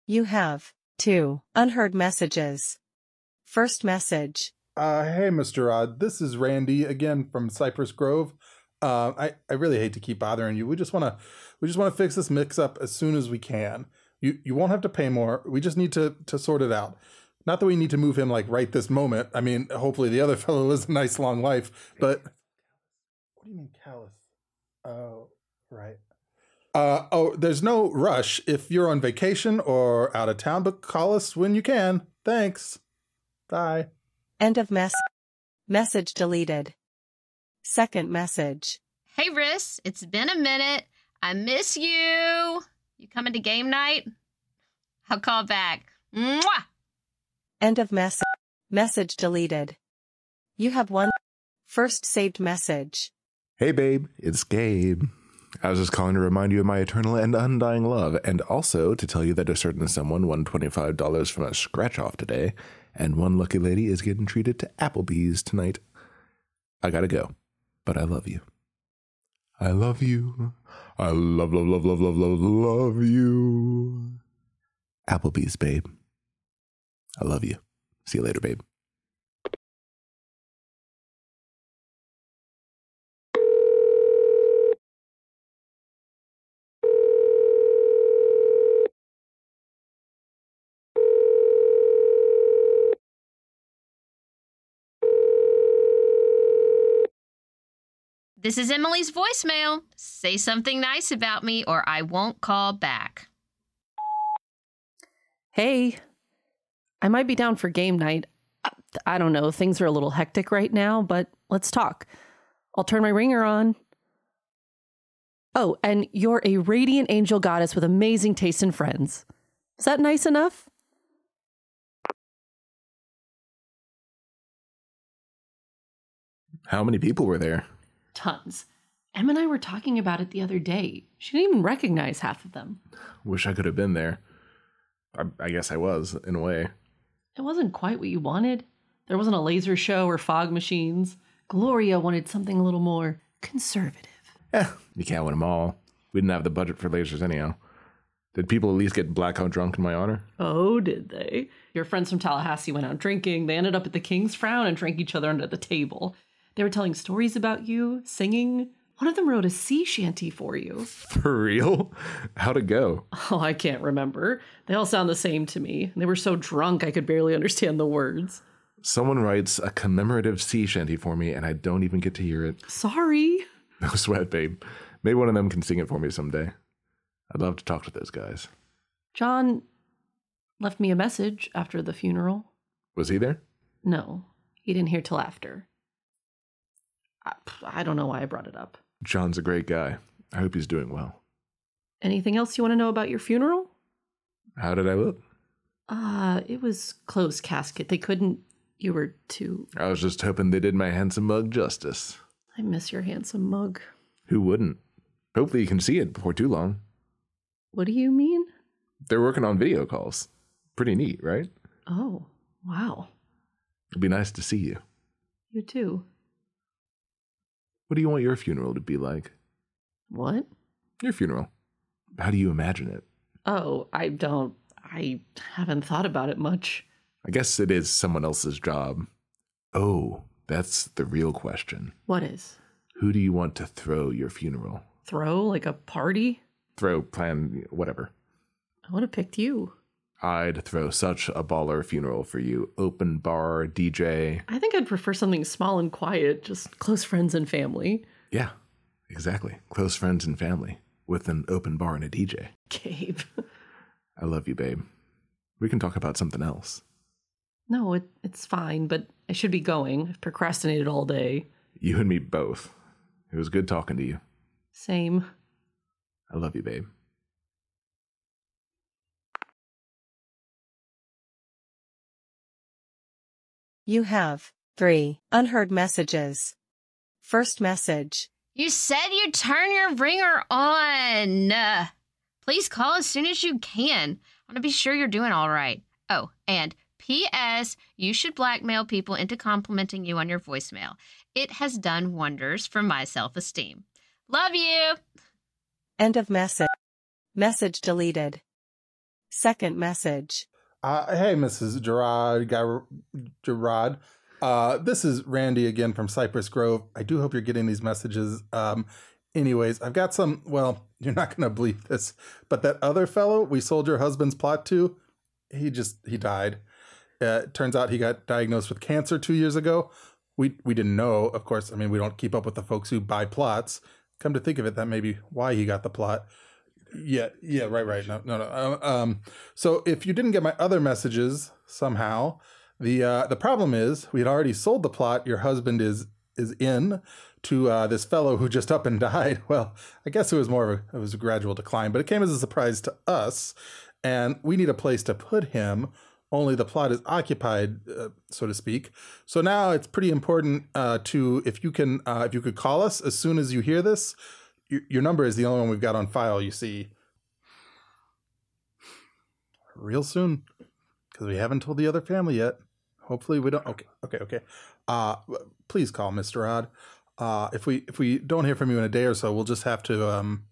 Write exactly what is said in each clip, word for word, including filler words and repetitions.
You have two unheard messages. First message. Uh, hey, Mister Odd. This is Randy again from Cypress Grove. Uh, I, I really hate to keep bothering you. We just want to we just want to fix this mix-up as soon as we can. You you won't have to pay more. We just need to to sort it out. Not that we need to move him like right this moment. I mean, hopefully the other fellow lives a nice long life. But what do you mean callous? Oh, right. Uh, oh, there's no rush if you're on vacation or out of town, but call us when you can. Thanks. Bye. End of mess. Message deleted. Second message. Hey, Riss, it's been a minute. I miss you. You coming to game night? I'll call back. Mwah! End of message. Message deleted. You have one. First saved message. Hey, babe, it's Gabe. I was just calling to remind you of my eternal and undying love, and also to tell you that a certain someone won twenty-five dollars from a scratch-off today, and one lucky lady is getting treated to Applebee's tonight. I gotta go, but I love you. I love you. I love, love, love, love, love, love, love you. Applebee's, babe. I love you. See you later, babe. This is Emily's voicemail. Say something nice about me or I won't call back. Hey, I might be down for game night. I don't know, things are a little hectic right now, but let's talk. I'll turn my ringer on. Oh, and you're a radiant angel goddess with amazing taste in friends. Is that nice enough? How many people were there? Tons. Em and I were talking about it the other day. She didn't even recognize half of them. Wish I could have been there. I, I guess I was, in a way. It wasn't quite what you wanted. There wasn't a laser show or fog machines. Gloria wanted something a little more conservative. Eh, you can't win them all. We didn't have the budget for lasers anyhow. Did people at least get blackout drunk in my honor? Oh, did they? Your friends from Tallahassee went out drinking. They ended up at the King's Frown and drank each other under the table. They were telling stories about you, singing. One of them wrote a sea shanty for you. For real? How'd it go? Oh, I can't remember. They all sound the same to me. They were so drunk I could barely understand the words. Someone writes a commemorative sea shanty for me and I don't even get to hear it. Sorry. No sweat, babe. Maybe one of them can sing it for me someday. I'd love to talk to those guys. John left me a message after the funeral. Was he there? No, he didn't hear till after. I, I don't know why I brought it up. John's a great guy. I hope he's doing well. Anything else you want to know about your funeral? How did I look? Uh, it was closed casket. They couldn't, you were too... I was just hoping they did my handsome mug justice. I miss your handsome mug. Who wouldn't? Hopefully you can see it before too long. What do you mean? They're working on video calls. Pretty neat, right? Oh, wow. It'd be nice to see you. You too. What do you want your funeral to be like? What? Your funeral. How do you imagine it? Oh, I don't... I haven't thought about it much. I guess it is someone else's job. Oh, that's the real question. What is? Who do you want to throw your funeral? Throw? Like a party? Throw, plan, whatever. I would have picked you. I'd throw such a baller funeral for you. Open bar, D J. I think I'd prefer something small and quiet, just close friends and family. Yeah, exactly. Close friends and family with an open bar and a D J. Gabe. I love you, babe. We can talk about something else. No, it, it's fine, but I should be going. I've procrastinated all day. You and me both. It was good talking to you. Same. I love you, babe. You have three unheard messages. First message. You said you'd turn your ringer on. Uh, please call as soon as you can. I want to be sure you're doing all right. Oh, and P S You should blackmail people into complimenting you on your voicemail. It has done wonders for my self-esteem. Love you. End of message. Message deleted. Second message. Uh, hey, Missus Gerard, Guy, Gerard. Uh, this is Randy again from Cypress Grove. I do hope you're getting these messages. Um, anyways, I've got some, well, you're not going to believe this, but that other fellow we sold your husband's plot to, he just, he died. Uh, it turns out he got diagnosed with cancer two years ago. We we didn't know, of course. I mean, we don't keep up with the folks who buy plots. Come to think of it, that may be why he got the plot. Yeah, yeah, right, right. No, no, no. Um, so if you didn't get my other messages somehow, the uh, the problem is we had already sold the plot. Your husband is is in to uh, this fellow who just up and died. Well, I guess it was more of a it was a gradual decline, but it came as a surprise to us, and we need a place to put him. Only the plot is occupied, uh, so to speak. So now it's pretty important uh, to, if you can, uh, if you could call us as soon as you hear this. Your, your number is the only one we've got on file, you see. Real soon, because we haven't told the other family yet. Hopefully we don't. Okay, okay, okay. Uh, please call Mister Odd. Uh, if we if we don't hear from you in a day or so, we'll just have to. Um,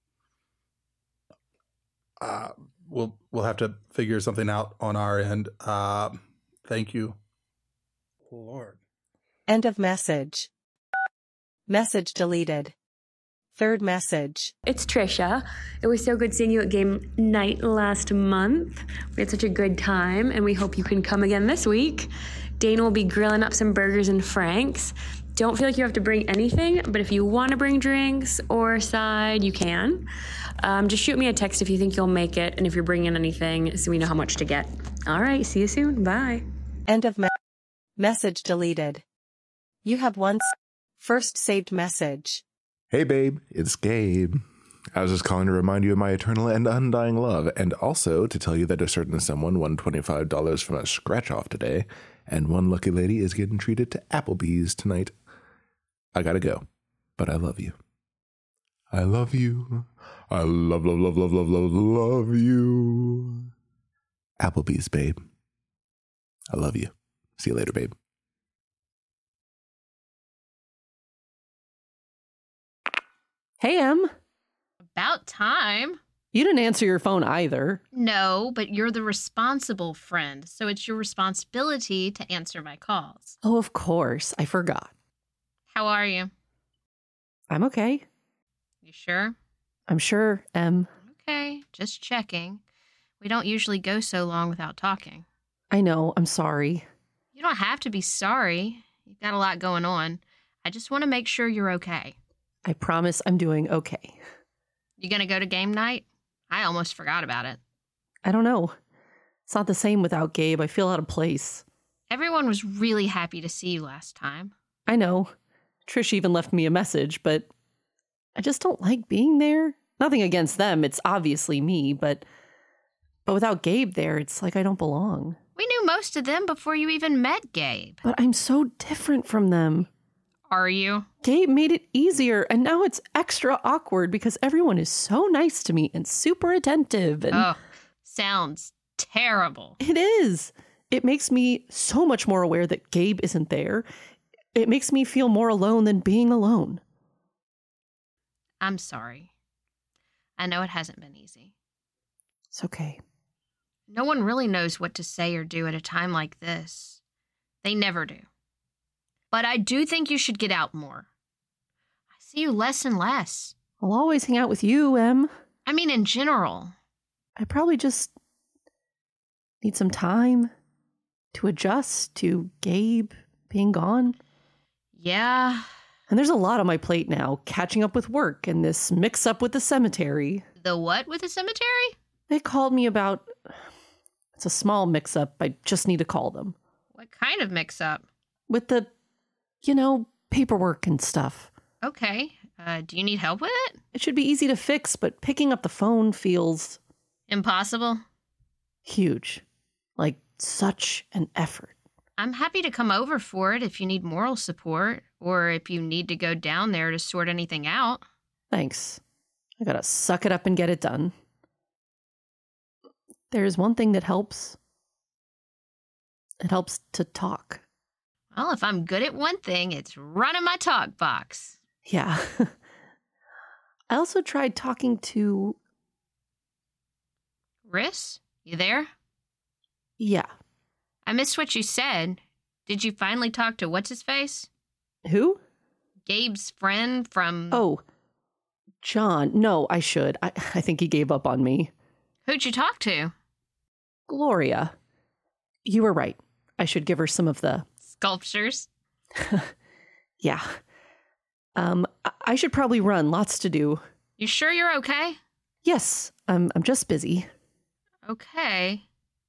uh, We'll we'll have to figure something out on our end. Uh, thank you. Lord. End of message. Message deleted. Third message. It's Trisha. It was so good seeing you at game night last month. We had such a good time, and we hope you can come again this week. Dane will be grilling up some burgers and Frank's. Don't feel like you have to bring anything, but if you want to bring drinks or a side, you can. Um, just shoot me a text if you think you'll make it, and if you're bringing anything, so we know how much to get. All right, see you soon. Bye. End of me- message deleted. You have one s- first saved message. Hey, babe, it's Gabe. I was just calling to remind you of my eternal and undying love, and also to tell you that a certain someone won twenty-five dollars from a scratch-off today, and one lucky lady is getting treated to Applebee's tonight. I gotta go, but I love you. I love you. I love, love, love, love, love, love, love you. Applebee's, babe. I love you. See you later, babe. Hey, Em. About time. You didn't answer your phone either. No, but you're the responsible friend, so it's your responsibility to answer my calls. Oh, of course. I forgot. How are you? I'm okay. You sure? I'm sure, Em. Okay, just checking. We don't usually go so long without talking. I know. I'm sorry. You don't have to be sorry. You've got a lot going on. I just want to make sure you're okay. I promise I'm doing okay. You gonna go to game night? I almost forgot about it. I don't know. It's not the same without Gabe. I feel out of place. Everyone was really happy to see you last time. I know. Trish even left me a message, but I just don't like being there. Nothing against them. It's obviously me, but but without Gabe there, it's like I don't belong. We knew most of them before you even met Gabe. But I'm so different from them. Are you? Gabe made it easier, and now it's extra awkward because everyone is so nice to me and super attentive. And Oh, sounds terrible. it is. It makes me so much more aware that Gabe isn't there. It makes me feel more alone than being alone. I'm sorry. I know it hasn't been easy. It's okay. No one really knows what to say or do at a time like this. They never do. But I do think you should get out more. I see you less and less. I'll always hang out with you, Em. I mean, in general. I probably just need some time to adjust to Gabe being gone. Yeah. And there's a lot on my plate now, catching up with work and this mix-up with the cemetery. The what with the cemetery? They called me about... It's a small mix-up. I just need to call them. What kind of mix-up? With the, you know, paperwork and stuff. Okay. Uh, do you need help with it? It should be easy to fix, but picking up the phone feels Impossible? huge. Like such an effort. I'm happy to come over for it if you need moral support or if you need to go down there to sort anything out. Thanks. I gotta suck it up and get it done. There's one thing that helps. It helps to talk. Well, if I'm good at one thing, it's running my talk box. Yeah. I also tried talking to... Riss? You there? Yeah. I missed what you said. Did you finally talk to what's-his-face? Who? Gabe's friend from... Oh, John. No, I should. I, I think he gave up on me. Who'd you talk to? Gloria. You were right. I should give her some of the... Sculptures? Yeah. Um, I- I should probably run. Lots to do. You sure you're okay? Yes, I'm, I'm just busy. Okay.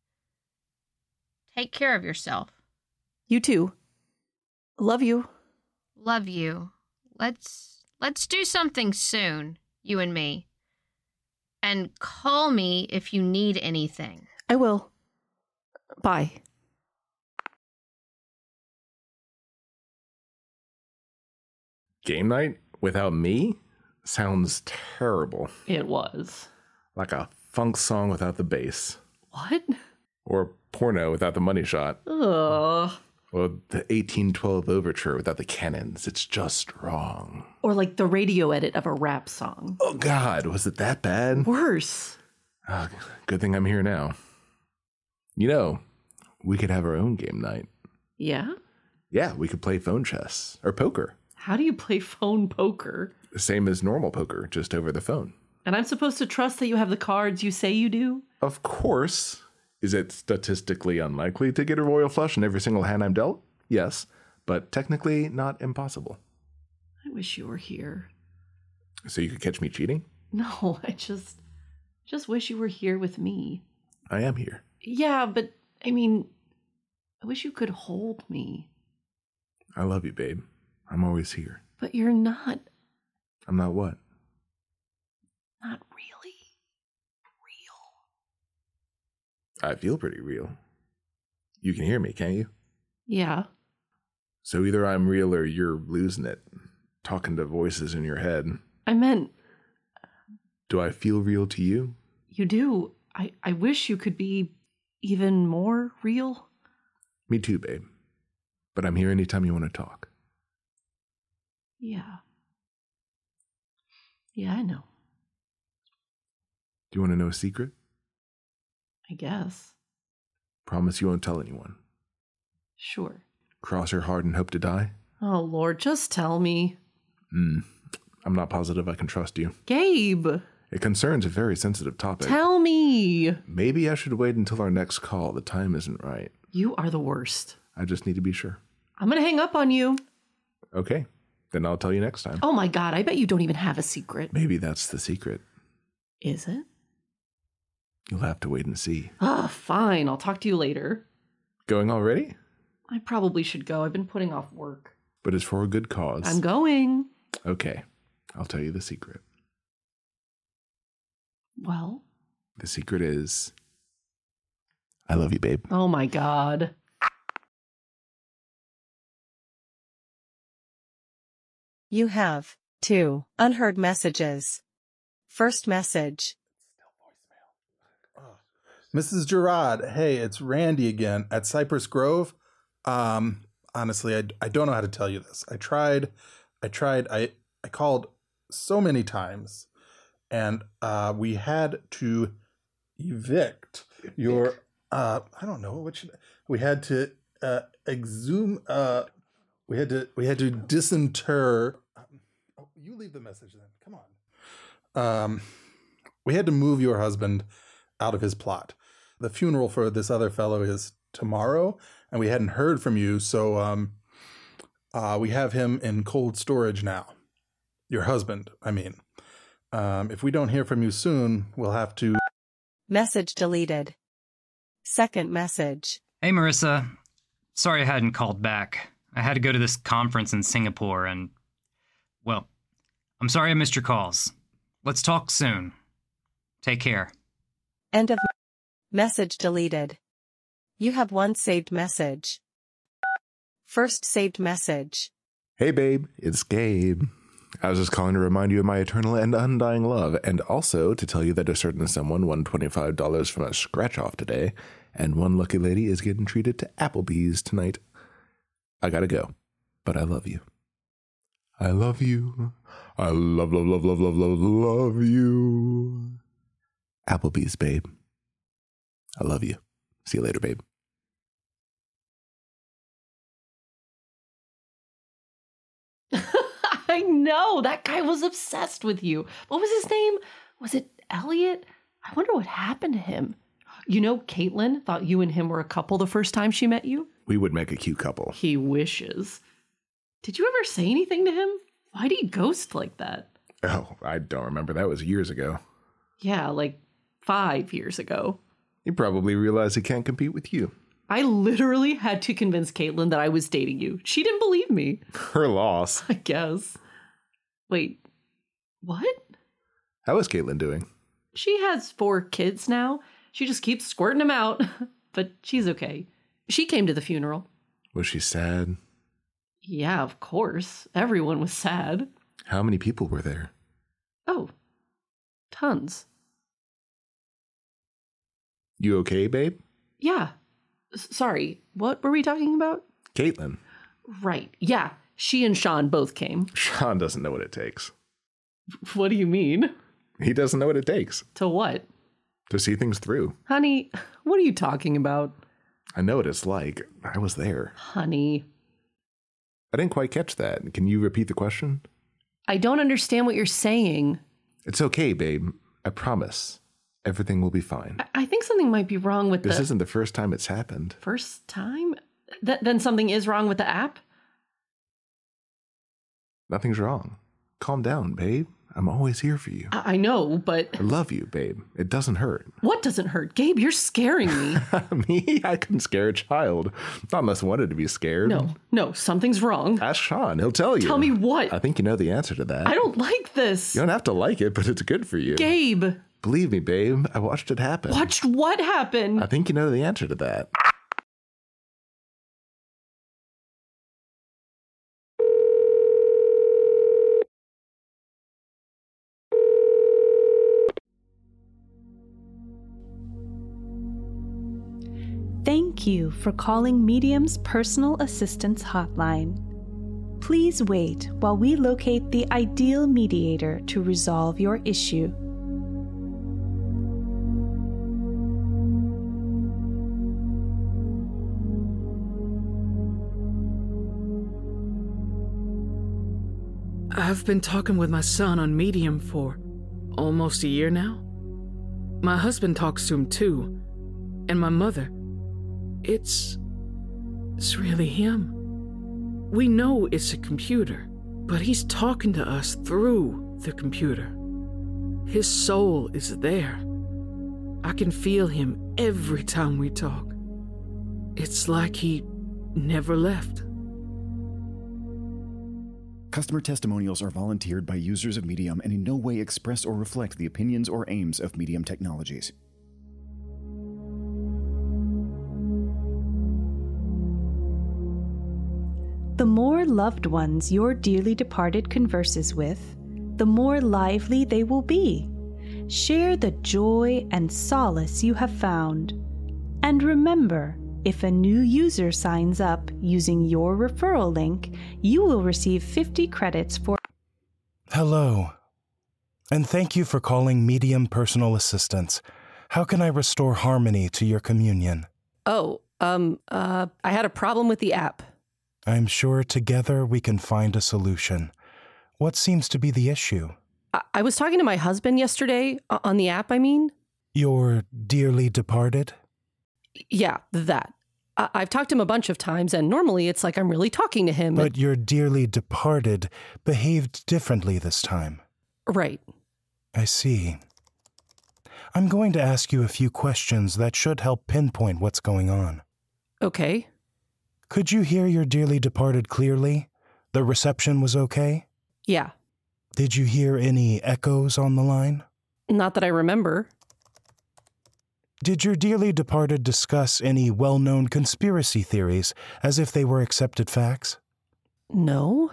Take care of yourself. You too. Love you. Love you. Let's let's do something soon, you and me. And call me if you need anything. I will. Bye. Game night without me? Sounds terrible. It was. Like a funk song without the bass. What? Or porno without the money shot. Ugh. Or the eighteen twelve overture without the cannons. It's just wrong. Or like the radio edit of a rap song. Oh, God, was it that bad? Worse. Oh, good thing I'm here now. You know, we could have our own game night. Yeah? Yeah, we could play phone chess or poker. How do you play phone poker? The same as normal poker, just over the phone. And I'm supposed to trust that you have the cards you say you do? Of course. Is it statistically unlikely to get a royal flush in every single hand I'm dealt? Yes, but technically not impossible. I wish you were here. So you could catch me cheating? No, I just just wish you were here with me. I am here. Yeah, but I mean, I wish you could hold me. I love you, babe. I'm always here. But you're not. I'm not what? Not really real. I feel pretty real. You can hear me, can't you? Yeah. So either I'm real or you're losing it, talking to voices in your head. I meant, Do I feel real to you? you do. I, I wish you could be even more real. Me too, babe. But I'm here anytime you want to talk. Yeah. Yeah, I know. Do you want to know a secret? I guess. Promise you won't tell anyone. Sure. Cross your heart and hope to die? Oh, Lord, just tell me. Hmm. I'm not positive I can trust you. Gabe, It concerns a very sensitive topic. tell me. Maybe I should wait until our next call. The time isn't right. You are the worst. I just need to be sure. I'm going to hang up on you. Okay. Then I'll tell you next time. Oh my God, I bet you don't even have a secret. Maybe that's the secret. Is it? You'll have to wait and see. Ah, fine. I'll talk to you later. Going already? I probably should go. I've been putting off work. But it's for a good cause. I'm going. Okay. I'll tell you the secret. Well? The secret is I love you, babe. Oh my God. You have two unheard messages. First message. Missus Gerard, hey, it's Randy again at Cypress Grove. Um, honestly, I, I don't know how to tell you this. I tried, I tried, I, I called so many times, and uh, we had to evict your, uh, I don't know, what should, we had to uh, exhume, uh, we had to, we had to disinter, oh, you leave the message then, come on. Um, we had to move your husband out of his plot. The funeral for this other fellow is tomorrow, and we hadn't heard from you, so um, uh, we have him in cold storage now. Your husband, I mean. Um, if we don't hear from you soon, we'll have to... Message deleted. Second message. Hey, Marissa. Sorry I hadn't called back. I had to go to this conference in Singapore and, well, I'm sorry I missed your calls. Let's talk soon. Take care. End of message deleted. You have one saved message. First saved message. Hey, babe. It's Gabe. I was just calling to remind you of my eternal and undying love, and also to tell you that a certain someone won twenty-five dollars from a scratch-off today, and one lucky lady is getting treated to Applebee's tonight. I gotta go, but I love you. I love you. I love, love, love, love, love, love, love you. Applebee's, babe. I love you. See you later, babe. I know. That guy was obsessed with you. What was his name? Was it Elliot? I wonder what happened to him. You know, Caitlin thought you and him were a couple the first time she met you. We would make a cute couple. He wishes. Did you ever say anything to him? Why do you ghost like that? Oh, I don't remember. That was years ago. Yeah, like five years ago. You probably realize he can't compete with you. I literally had to convince Caitlin that I was dating you. She didn't believe me. Her loss. I guess. Wait, what? How is Caitlin doing? She has four kids now. She just keeps squirting them out. But she's okay. She came to the funeral. Was she sad? Yeah, of course. Everyone was sad. How many people were there? Oh, tons. You okay, babe? Yeah. S- sorry, what were we talking about? Caitlin. Right. Yeah, she and Sean both came. Sean doesn't know what it takes. What do you mean? He doesn't know what it takes. To what? To see things through. Honey, what are you talking about? I know what it's like. I was there. Honey. I didn't quite catch that. Can you repeat the question? I don't understand what you're saying. It's okay, babe. I promise. Everything will be fine. I, I think something might be wrong with This the... isn't the first time it's happened. First time? Th- then something is wrong with the app? Nothing's wrong. Calm down, babe. I'm always here for you. I, I know, but... I love you, babe. It doesn't hurt. What doesn't hurt? Gabe, you're scaring me. Me? I couldn't scare a child. Not unless I wanted to be scared. No, no, something's wrong. Ask Sean. He'll tell you. Tell me what? I think you know the answer to that. I don't like this. You don't have to like it, but it's good for you. Gabe. Believe me, babe. I watched it happen. Watched what happen? I think you know the answer to that. Thank you for calling Medium's personal assistance hotline. Please wait while we locate the ideal mediator to resolve your issue. I've been talking with my son on Medium for almost a year now. My husband talks to him too, and my mother. It's... it's really him. We know it's a computer, but he's talking to us through the computer. His soul is there. I can feel him every time we talk. It's like he never left. Customer testimonials are volunteered by users of Medium and in no way express or reflect the opinions or aims of Medium Technologies. The more loved ones your dearly departed converses with, the more lively they will be. Share the joy and solace you have found. And remember, if a new user signs up using your referral link, you will receive fifty credits for... Hello, and thank you for calling Medium Personal Assistance. How can I restore harmony to your communion? Oh, um, uh, I had a problem with the app. I'm sure together we can find a solution. What seems to be the issue? I, I was talking to my husband yesterday, uh, on the app, I mean. Your dearly departed? Yeah, that. I- I've talked to him a bunch of times, and normally it's like I'm really talking to him. But your dearly departed behaved differently this time. Right. I see. I'm going to ask you a few questions that should help pinpoint what's going on. Okay. Could you hear your dearly departed clearly? The reception was okay? Yeah. Did you hear any echoes on the line? Not that I remember. Did your dearly departed discuss any well-known conspiracy theories as if they were accepted facts? No.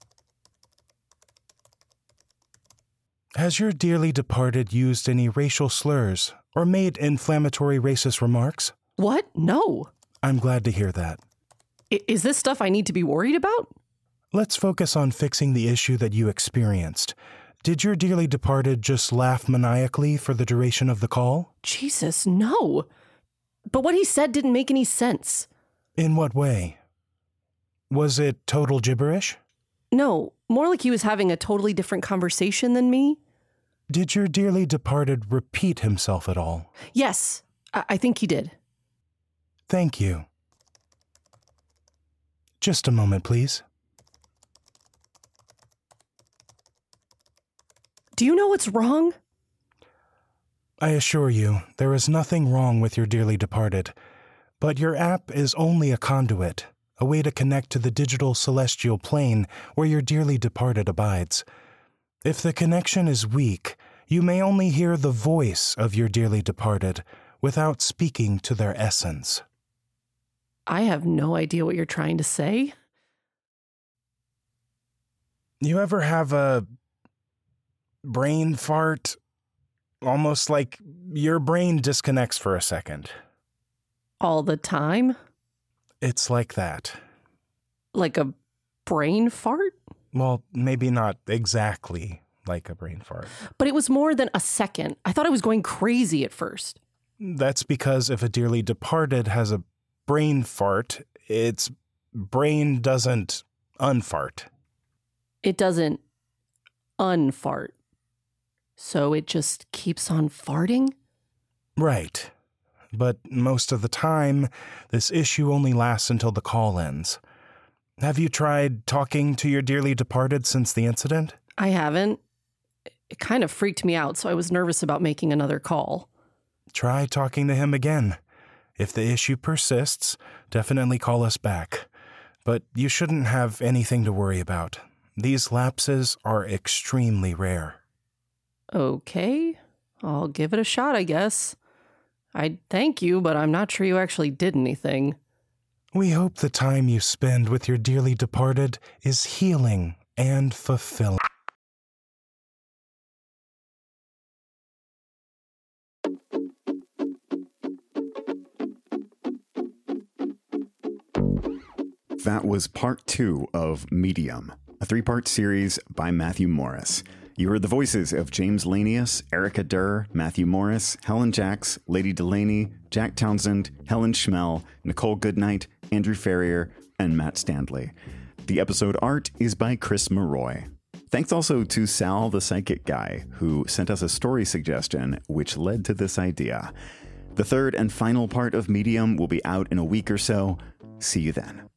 Has your dearly departed used any racial slurs or made inflammatory racist remarks? What? No. I'm glad to hear that. I- is this stuff I need to be worried about? Let's focus on fixing the issue that you experienced. Did your dearly departed just laugh maniacally for the duration of the call? Jesus, no. But what he said didn't make any sense. In what way? Was it total gibberish? No, more like he was having a totally different conversation than me. Did your dearly departed repeat himself at all? Yes, I, I think he did. Thank you. Just a moment, please. Do you know what's wrong? I assure you, there is nothing wrong with your dearly departed, but your app is only a conduit, a way to connect to the digital celestial plane where your dearly departed abides. If the connection is weak, you may only hear the voice of your dearly departed without speaking to their essence. I have no idea what you're trying to say. You ever have a brain fart? Almost like your brain disconnects for a second. All the time? It's like that. Like a brain fart? Well, maybe not exactly like a brain fart. But it was more than a second. I thought I was going crazy at first. That's because if a dearly departed has a brain fart, its brain doesn't unfart. It doesn't unfart. So it just keeps on farting? Right. But most of the time, this issue only lasts until the call ends. Have you tried talking to your dearly departed since the incident? I haven't. It kind of freaked me out, so I was nervous about making another call. Try talking to him again. If the issue persists, definitely call us back. But you shouldn't have anything to worry about. These lapses are extremely rare. Okay, I'll give it a shot, I guess. I'd thank you, but I'm not sure you actually did anything. We hope the time you spend with your dearly departed is healing and fulfilling. That was part two of Medium, a three-part series by Matthew Morris. You heard the voices of James Lanius, Erica Durr, Matthew Morris, Helen Jacks, Lady Delaney, Jack Townsend, Helen Schmel, Nicole Goodnight, Andrew Ferrier, and Matt Standley. The episode art is by Chris Maroy. Thanks also to Sal the Psychic Guy, who sent us a story suggestion which led to this idea. The third and final part of Medium will be out in a week or so. See you then.